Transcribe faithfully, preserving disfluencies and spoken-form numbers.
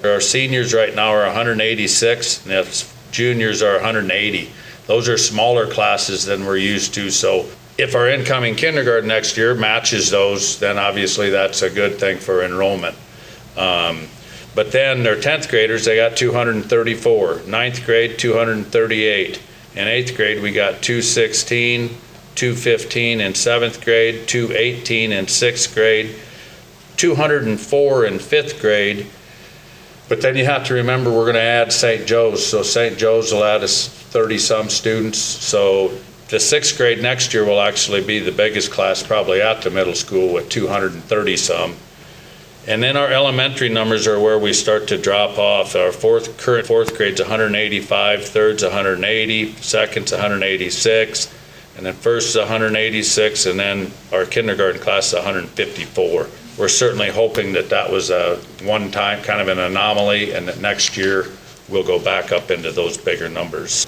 Our seniors right now are one hundred eighty-six, and if juniors are one hundred eighty. Those are smaller classes than we're used to, so if our incoming kindergarten next year matches those, then obviously that's a good thing for enrollment. Um, but then their tenth graders, they got two hundred thirty-four, ninth grade two hundred thirty-eight, in eighth grade we got two sixteen, two fifteen in seventh grade, two eighteen in sixth grade, two hundred four in fifth grade. But then you have to remember we're going to add Saint Joe's, so Saint Joe's will add us thirty some students. So the sixth grade next year will actually be the biggest class probably at the middle school with two hundred thirty some. And then our elementary numbers are where we start to drop off. Our fourth, current fourth grade's one hundred eighty-five, third's one hundred eighty, second's one hundred eighty-six, and then first's one hundred eighty-six, and then our kindergarten class is one hundred fifty-four. We're certainly hoping that that was a one-time kind of an anomaly, and that next year we'll go back up into those bigger numbers.